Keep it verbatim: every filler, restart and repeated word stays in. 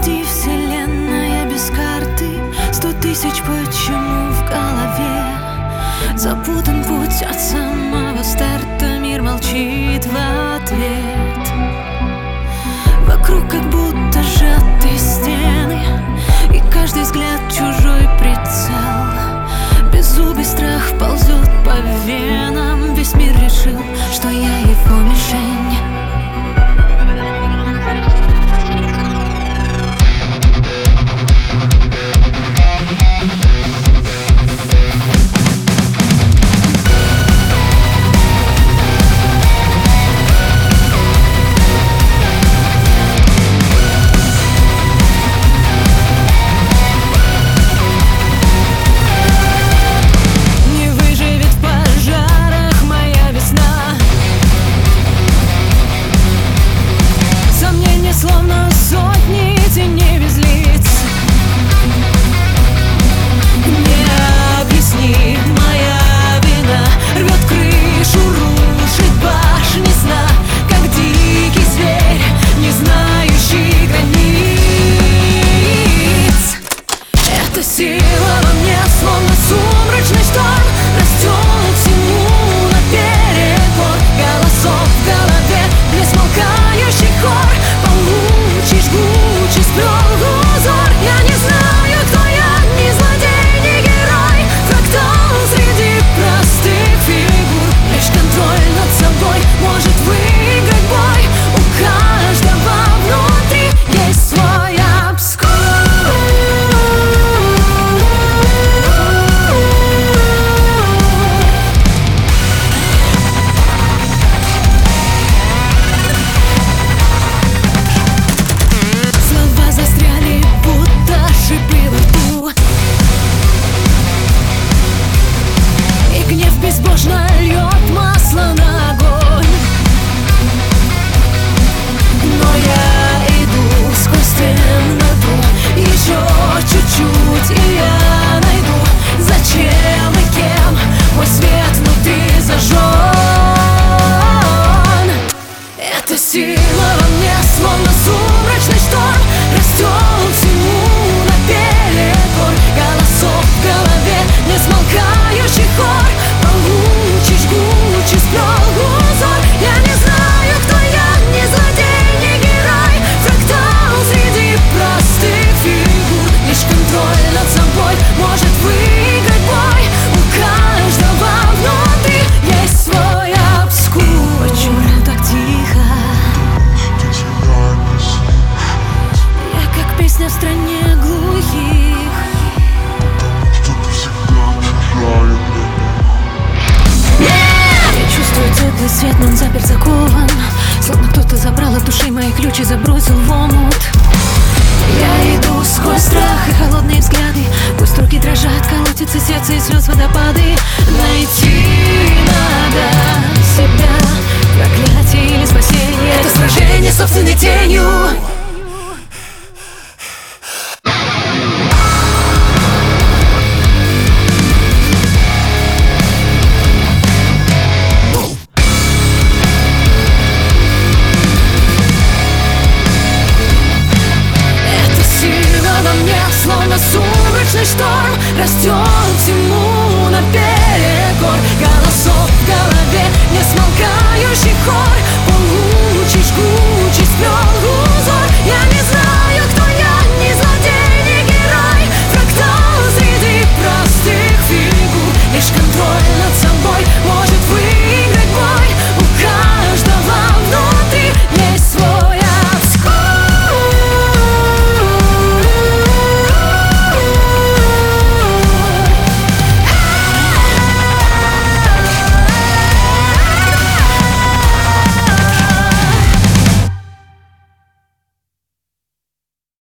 Прости, вселенная без карты, сто тысяч почему в голове. Запутан путь от самого старта, мир молчит в ответ. Вокруг как будто сжаты стены, и каждый взгляд чужой прицел. Беззубый страх ползет по венам, весь мир решил, что я его мишень. Словно сотни теней без лиц. Не объясни, моя вина рвет крышу, рушит башни сна, как дикий зверь, не знающий границ. Эта сила во мне, словно сумрачный шторм, растет всему наперекор. Голосов в голове, несмолкающий хор. Получишь жгучий сплёл узор. Я не знаю, кто я, ни злодей, ни герой. Фрактал среди простых фигур. Лишь контроль над собой может выиграть бой. У каждого внутри есть свой обскур. Безбожно льет масло на огонь. Но я иду сквозь темноту. Еще чуть-чуть, и я найду, зачем и кем мой свет внутри зажжен. Эта сила во мне, словно сумрачный шторм, растет всему наперекор. Голосов в голове, несмолкающий хор. Получишь жгучий сплёл узор. Я не знаю, кто я, ни злодей, ни герой. Фрактал среди простых фигур. Лишь контроль над собой может выиграть бой. У каждого внутри есть свой обскур. Почему так тихо? Я как песня в стране глухих. Теплый свет, но он заперт, закован. Словно кто-то забрал от души мои ключи, забросил в омут. Я иду сквозь страх и холодные взгляды. Пусть руки дрожат, колотится сердце и слез водопады. Найти надо себя, проклятие или спасение. Это сражение с собственной тенью. Словно сумрачный шторм.